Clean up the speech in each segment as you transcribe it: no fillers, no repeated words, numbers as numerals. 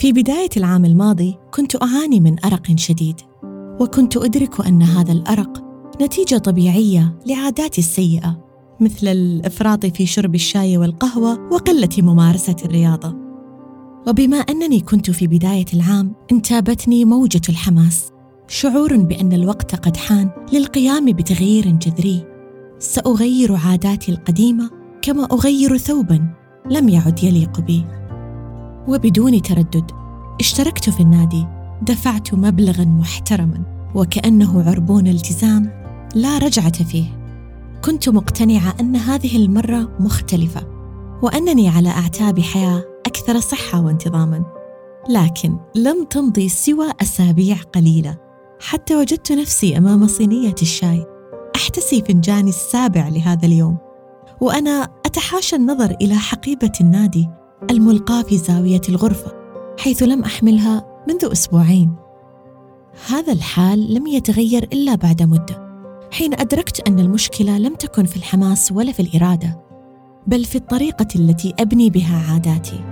في بداية العام الماضي كنت أعاني من أرق شديد، وكنت أدرك أن هذا الأرق نتيجة طبيعية لعاداتي السيئة، مثل الإفراط في شرب الشاي والقهوة وقلة ممارسة الرياضة. وبما أنني كنت في بداية العام انتابتني موجة الحماس، شعور بأن الوقت قد حان للقيام بتغيير جذري. سأغير عاداتي القديمة كما أغير ثوباً لم يعد يليق بي. وبدون تردد اشتركت في النادي، دفعت مبلغاً محترماً وكأنه عربون التزام لا رجعة فيه. كنت مقتنعة أن هذه المرة مختلفة، وأنني على أعتاب حياة أكثر صحة وانتظاماً. لكن لم تمضي سوى أسابيع قليلة حتى وجدت نفسي أمام صينية الشاي أحتسي فنجاني السابع لهذا اليوم، وأنا أتحاشى النظر إلى حقيبة النادي الملقاة في زاوية الغرفة، حيث لم أحملها منذ أسبوعين. هذا الحال لم يتغير إلا بعد مدة، حين أدركت أن المشكلة لم تكن في الحماس ولا في الإرادة، بل في الطريقة التي أبني بها عاداتي.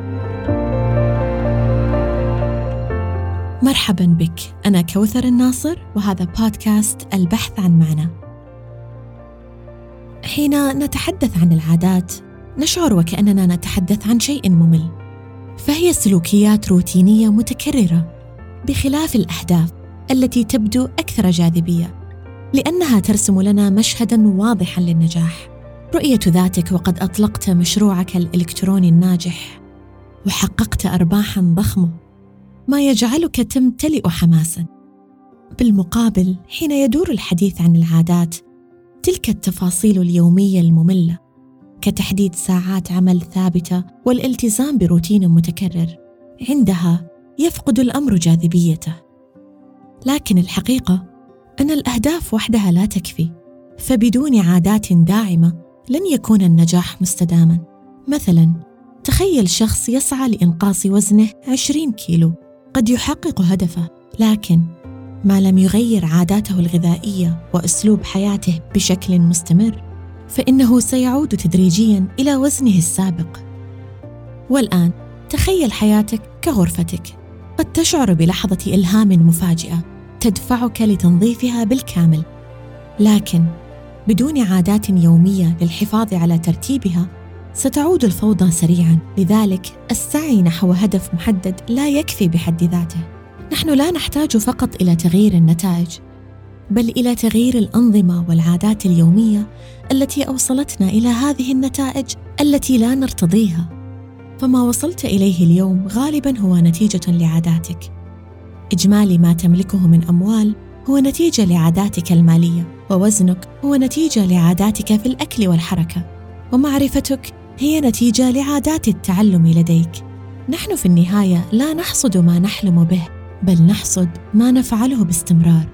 مرحباً بك، أنا كوثر الناصر، وهذا بودكاست البحث عن معنى. حين نتحدث عن العادات نشعر وكأننا نتحدث عن شيء ممل، فهي سلوكيات روتينية متكررة، بخلاف الأهداف التي تبدو أكثر جاذبية، لأنها ترسم لنا مشهداً واضحاً للنجاح. رؤية ذاتك وقد أطلقت مشروعك الإلكتروني الناجح وحققت أرباحاً ضخمة، ما يجعلك تمتلئ حماساً. بالمقابل، حين يدور الحديث عن العادات، تلك التفاصيل اليومية المملة كتحديد ساعات عمل ثابتة والالتزام بروتين متكرر، عندها يفقد الأمر جاذبيته. لكن الحقيقة أن الأهداف وحدها لا تكفي، فبدون عادات داعمة لن يكون النجاح مستداماً. مثلاً، تخيل شخص يسعى لإنقاص وزنه 20 كيلو، قد يحقق هدفه، لكن ما لم يغير عاداته الغذائية وأسلوب حياته بشكل مستمر، فإنه سيعود تدريجياً إلى وزنه السابق. والآن تخيل حياتك كغرفتك، قد تشعر بلحظة إلهام مفاجئة تدفعك لتنظيفها بالكامل، لكن بدون عادات يومية للحفاظ على ترتيبها ستعود الفوضى سريعاً. لذلك السعي نحو هدف محدد لا يكفي بحد ذاته. نحن لا نحتاج فقط إلى تغيير النتائج، بل إلى تغيير الأنظمة والعادات اليومية التي أوصلتنا إلى هذه النتائج التي لا نرتضيها. فما وصلت إليه اليوم غالباً هو نتيجة لعاداتك. إجمالي ما تملكه من أموال هو نتيجة لعاداتك المالية، ووزنك هو نتيجة لعاداتك في الأكل والحركة، ومعرفتك هي نتيجة لعادات التعلم لديك. نحن في النهاية لا نحصد ما نحلم به، بل نحصد ما نفعله باستمرار.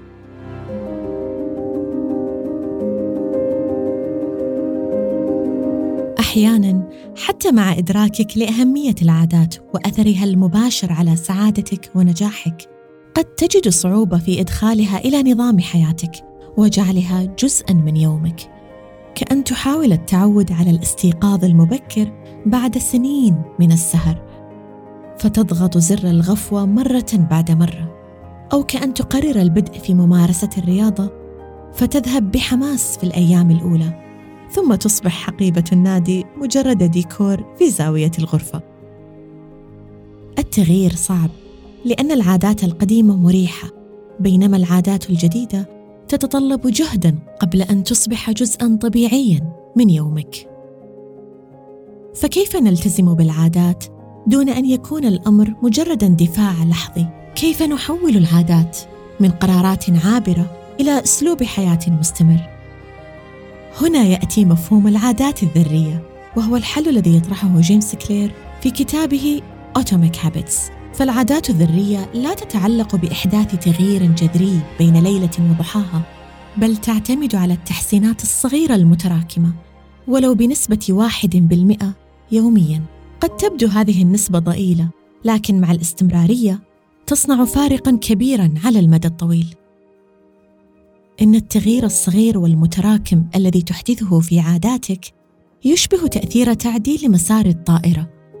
أحياناً حتى مع إدراكك لأهمية العادات وأثرها المباشر على سعادتك ونجاحك، قد تجد صعوبة في إدخالها إلى نظام حياتك وجعلها جزءاً من يومك، كأن تحاول التعود على الاستيقاظ المبكر بعد سنين من السهر، فتضغط زر الغفوة مرة بعد مرة، أو كأن تقرر البدء في ممارسة الرياضة فتذهب بحماس في الأيام الأولى، ثم تصبح حقيبة النادي مجرد ديكور في زاوية الغرفة. التغيير صعب لأن العادات القديمة مريحة، بينما العادات الجديدة تتطلب جهداً قبل أن تصبح جزءاً طبيعياً من يومك. فكيف نلتزم بالعادات دون أن يكون الأمر مجرد اندفاع لحظي؟ كيف نحول العادات من قرارات عابرة إلى أسلوب حياة مستمر؟ هنا يأتي مفهوم العادات الذرية، وهو الحل الذي يطرحه جيمس كلير في كتابه Atomic Habits. فالعادات الذرية لا تتعلق بإحداث تغيير جذري بين ليلة وضحاها، بل تعتمد على التحسينات الصغيرة المتراكمة، ولو بنسبة 1% يومياً. قد تبدو هذه النسبة ضئيلة، لكن مع الاستمرارية تصنع فارقاً كبيراً على المدى الطويل. إن التغيير الصغير والمتراكم الذي تحدثه في عاداتك يشبه تأثير تعديل مسار الطائرة.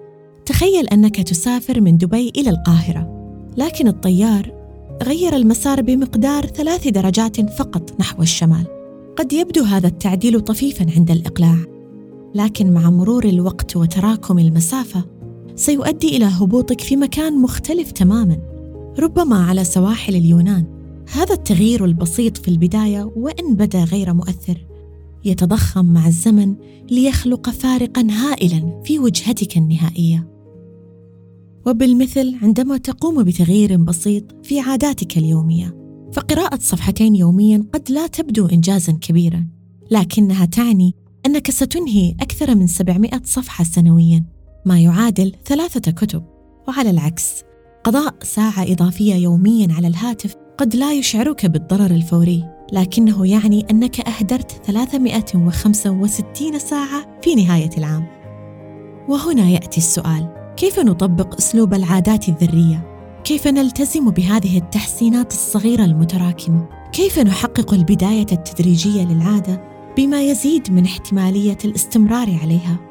تخيل أنك تسافر من دبي إلى القاهرة، لكن الطيار غير المسار بمقدار 3 درجات فقط نحو الشمال. قد يبدو هذا التعديل طفيفاً عند الإقلاع، لكن مع مرور الوقت وتراكم المسافة سيؤدي إلى هبوطك في مكان مختلف تماماً، ربما على سواحل اليونان. هذا التغيير البسيط في البداية وإن بدا غير مؤثر يتضخم مع الزمن ليخلق فارقاً هائلاً في وجهتك النهائية. وبالمثل عندما تقوم بتغيير بسيط في عاداتك اليومية، فقراءة صفحتين يومياً قد لا تبدو إنجازاً كبيراً، لكنها تعني أنك ستنهي أكثر من 700 صفحة سنوياً، ما يعادل 3 كتب. وعلى العكس، قضاء ساعة إضافية يومياً على الهاتف قد لا يشعرك بالضرر الفوري، لكنه يعني أنك أهدرت 365 ساعة في نهاية العام. وهنا يأتي السؤال: كيف نطبق أسلوب العادات الذرية؟ كيف نلتزم بهذه التحسينات الصغيرة المتراكمة؟ كيف نحقق البداية التدريجية للعادة بما يزيد من احتمالية الاستمرار عليها؟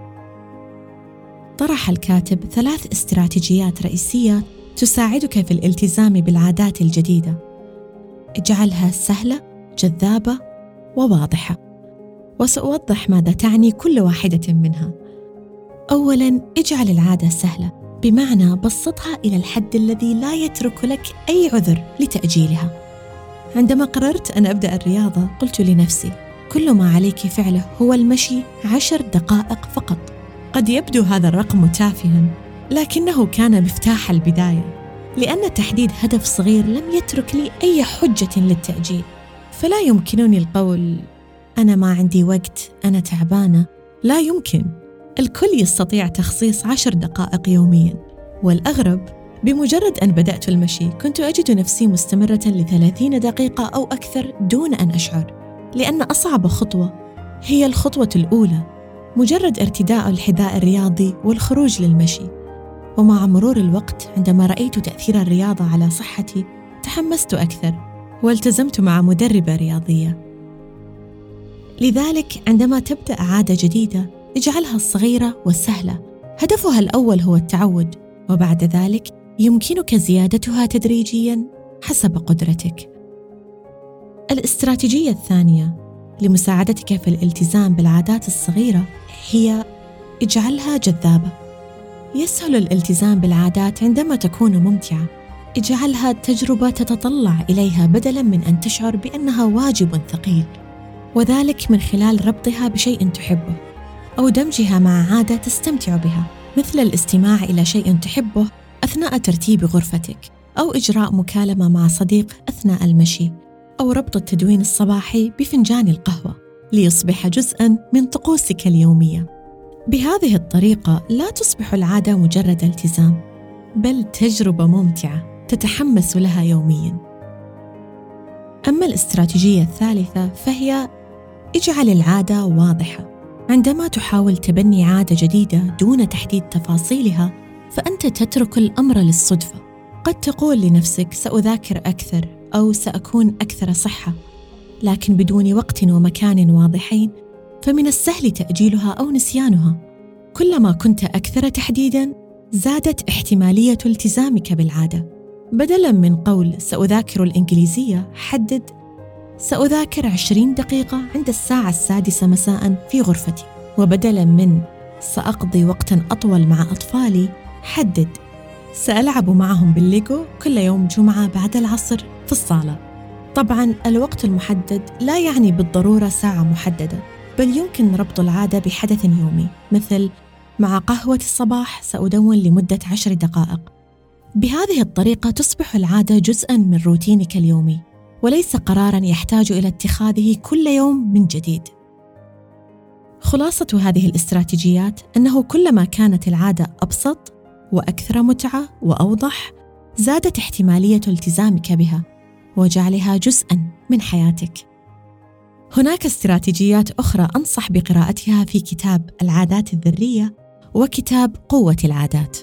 طرح الكاتب 3 استراتيجيات رئيسية تساعدك في الالتزام بالعادات الجديدة. اجعلها سهلة، جذابة، وواضحة، وسأوضح ماذا تعني كل واحدة منها. أولاً، اجعل العادة سهلة، بمعنى بسطها إلى الحد الذي لا يترك لك أي عذر لتأجيلها. عندما قررت أن أبدأ الرياضة قلت لنفسي: كل ما عليك فعله هو المشي 10 دقائق فقط. قد يبدو هذا الرقم تافهاً، لكنه كان مفتاح البداية، لأن تحديد هدف صغير لم يترك لي أي حجة للتأجيل. فلا يمكنني القول أنا ما عندي وقت، أنا تعبانة. لا يمكن، الكل يستطيع تخصيص 10 دقائق يومياً. والأغرب، بمجرد أن بدأت المشي كنت أجد نفسي مستمرة ل30 دقيقة أو أكثر دون أن أشعر، لأن أصعب خطوة هي الخطوة الأولى، مجرد ارتداء الحذاء الرياضي والخروج للمشي. ومع مرور الوقت، عندما رأيت تأثير الرياضة على صحتي، تحمست أكثر والتزمت مع مدربة رياضية. لذلك عندما تبدأ عادة جديدة اجعلها صغيرة وسهلة. هدفها الأول هو التعود، وبعد ذلك يمكنك زيادتها تدريجياً حسب قدرتك. الاستراتيجية الثانية لمساعدتك في الالتزام بالعادات الصغيرة هي اجعلها جذابة. يسهل الالتزام بالعادات عندما تكون ممتعة. اجعلها تجربة تتطلع إليها بدلاً من أن تشعر بأنها واجب ثقيل، وذلك من خلال ربطها بشيء تحبه أو دمجها مع عادة تستمتع بها، مثل الاستماع إلى شيء تحبه أثناء ترتيب غرفتك، أو إجراء مكالمة مع صديق أثناء المشي، أو ربط التدوين الصباحي بفنجان القهوة ليصبح جزءاً من طقوسك اليومية. بهذه الطريقة لا تصبح العادة مجرد التزام، بل تجربة ممتعة تتحمس لها يومياً. أما الاستراتيجية الثالثة فهي اجعل العادة واضحة. عندما تحاول تبني عادة جديدة دون تحديد تفاصيلها، فأنت تترك الأمر للصدفة. قد تقول لنفسك سأذاكر أكثر أو سأكون أكثر صحة، لكن بدون وقت ومكان واضحين فمن السهل تأجيلها أو نسيانها. كلما كنت أكثر تحديداً زادت احتمالية التزامك بالعادة. بدلاً من قول سأذاكر الإنجليزية، حدد سأذاكر 20 دقيقة عند الساعة 6 مساءً في غرفتي. وبدلاً من سأقضي وقتاً أطول مع أطفالي، حدد سألعب معهم بالليجو كل يوم جمعة بعد العصر في الصالة. طبعاً الوقت المحدد لا يعني بالضرورة ساعة محددة، بل يمكن ربط العادة بحدث يومي، مثل مع قهوة الصباح سأدون لمدة 10 دقائق. بهذه الطريقة تصبح العادة جزءاً من روتينك اليومي، وليس قراراً يحتاج إلى اتخاذه كل يوم من جديد. خلاصة هذه الاستراتيجيات أنه كلما كانت العادة أبسط وأكثر متعة وأوضح، زادت احتمالية التزامك بها وجعلها جزءاً من حياتك. هناك استراتيجيات أخرى أنصح بقراءتها في كتاب العادات الذرية وكتاب قوة العادات.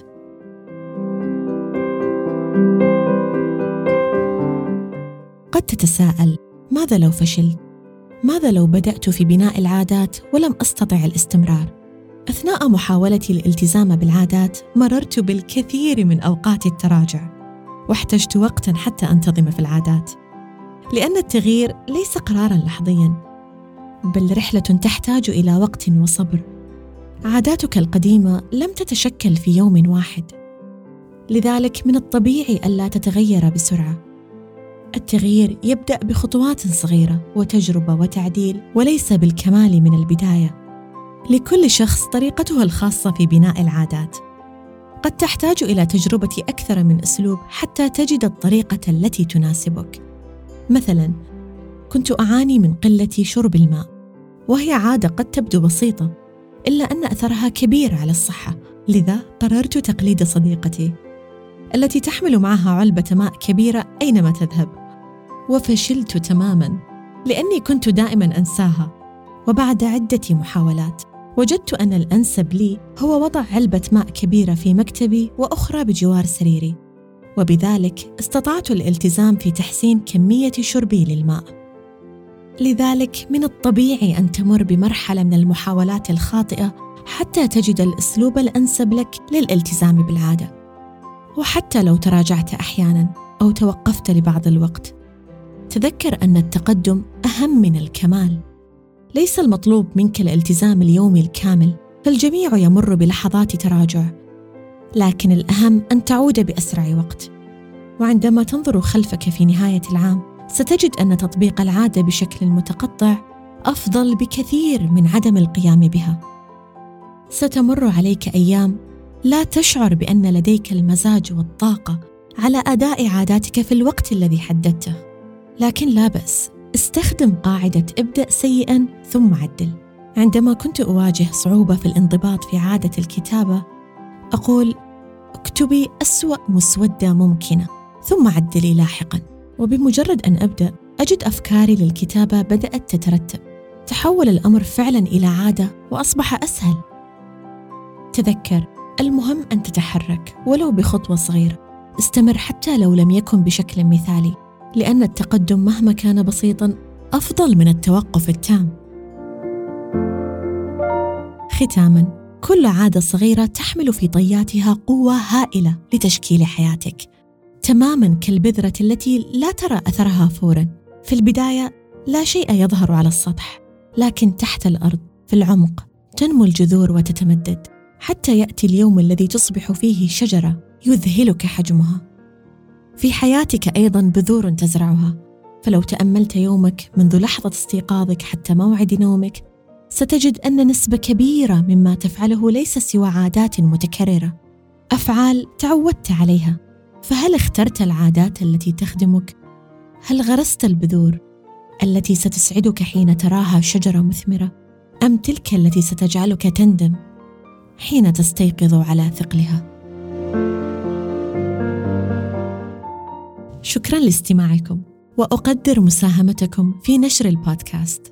قد تتساءل: ماذا لو فشلت؟ ماذا لو بدأت في بناء العادات ولم أستطع الاستمرار؟ أثناء محاولتي الالتزام بالعادات مررت بالكثير من أوقات التراجع، واحتجت وقتاً حتى أنتظم في العادات، لأن التغيير ليس قراراً لحظياً، بل رحلة تحتاج إلى وقت وصبر. عاداتك القديمة لم تتشكل في يوم واحد، لذلك من الطبيعي ألا تتغير بسرعة. التغيير يبدأ بخطوات صغيرة وتجربة وتعديل، وليس بالكمال من البداية. لكل شخص طريقته الخاصة في بناء العادات، قد تحتاج إلى تجربة أكثر من أسلوب حتى تجد الطريقة التي تناسبك. مثلاً، كنت أعاني من قلة شرب الماء، وهي عادة قد تبدو بسيطة، إلا أن أثرها كبير على الصحة. لذا قررت تقليد صديقتي التي تحمل معها علبة ماء كبيرة أينما تذهب، وفشلت تماماً لأني كنت دائماً أنساها. وبعد عدة محاولات وجدت أن الأنسب لي هو وضع علبة ماء كبيرة في مكتبي وأخرى بجوار سريري، وبذلك استطعت الالتزام في تحسين كمية شربي للماء. لذلك من الطبيعي أن تمر بمرحلة من المحاولات الخاطئة حتى تجد الأسلوب الأنسب لك للالتزام بالعادة. وحتى لو تراجعت أحياناً أو توقفت لبعض الوقت، تذكر أن التقدم أهم من الكمال. ليس المطلوب منك الالتزام اليومي الكامل، فالجميع يمر بلحظات تراجع، لكن الأهم أن تعود بأسرع وقت. وعندما تنظر خلفك في نهاية العام، ستجد أن تطبيق العادة بشكل متقطع أفضل بكثير من عدم القيام بها. ستمر عليك أيام لا تشعر بأن لديك المزاج والطاقة على أداء عاداتك في الوقت الذي حددته، لكن لا بأس، استخدم قاعدة ابدأ سيئاً ثم عدل. عندما كنت أواجه صعوبة في الانضباط في عادة الكتابة، أقول: اكتبي أسوأ مسودة ممكنة ثم عدلي لاحقاً. وبمجرد أن أبدأ أجد أفكاري للكتابة بدأت تترتب. تحول الأمر فعلاً إلى عادة وأصبح أسهل. تذكر، المهم أن تتحرك ولو بخطوة صغيرة. استمر حتى لو لم يكن بشكل مثالي، لأن التقدم مهما كان بسيطاً أفضل من التوقف التام. ختاماً، كل عادة صغيرة تحمل في طياتها قوة هائلة لتشكيل حياتك، تماماً كالبذرة التي لا ترى أثرها فوراً. في البداية لا شيء يظهر على السطح، لكن تحت الأرض في العمق تنمو الجذور وتتمدد، حتى يأتي اليوم الذي تصبح فيه شجرة يذهلك حجمها. في حياتك أيضاً بذور تزرعها، فلو تأملت يومك منذ لحظة استيقاظك حتى موعد نومك، ستجد أن نسبة كبيرة مما تفعله ليس سوى عادات متكررة، أفعال تعودت عليها. فهل اخترت العادات التي تخدمك؟ هل غرست البذور التي ستسعدك حين تراها شجرة مثمرة؟ أم تلك التي ستجعلك تندم حين تستيقظ على ثقلها؟ شكراً لاستماعكم، وأقدر مساهمتكم في نشر البودكاست.